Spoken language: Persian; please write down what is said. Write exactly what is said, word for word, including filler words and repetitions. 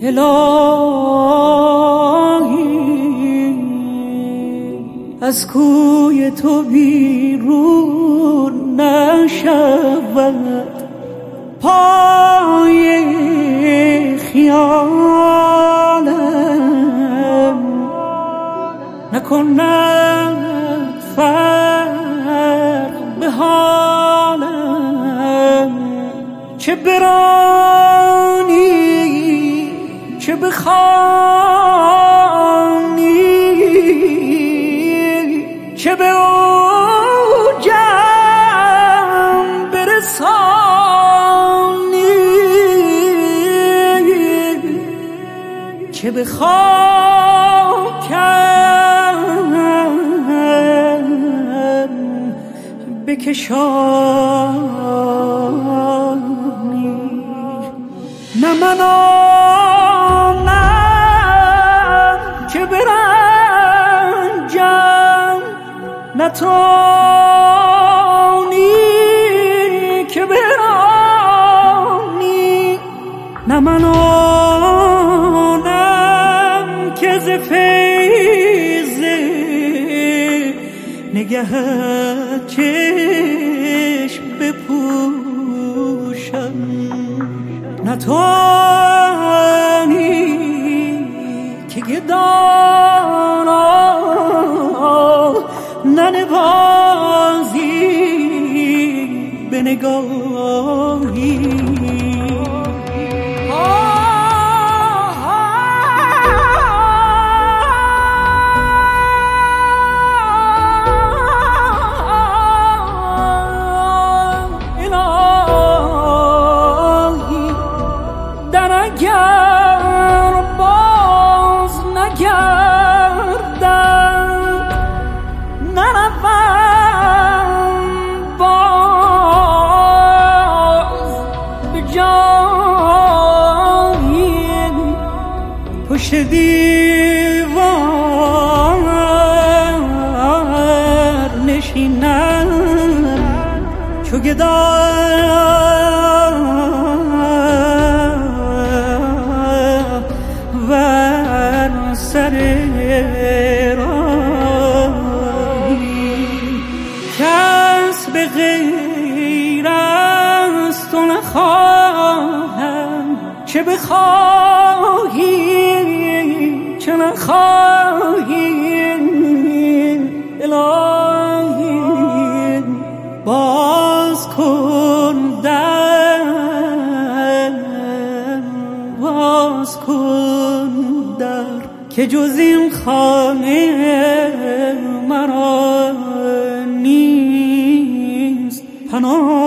الهی از کوی تو بیرون نشود پای خیالم نکند فرق به حالم چه برانی چه بخوانی چه به اوجم برسانی چه به خاکم بکشانی نه من آنم که برنجم نه توانی که برانی نه من آنم که ز فیض نگهت چشم بپوشم نه توانی که گدانا ننوازی به نگاهی اگر باز نگردم نروم باز به جایی پشت دیوار نشینم چو گدا سر راهی کس به غیر از تو نخواهم چه بخواهی چه نخواهی الهی باز کن در باز کن در که جز این خانه مرا نیست پناه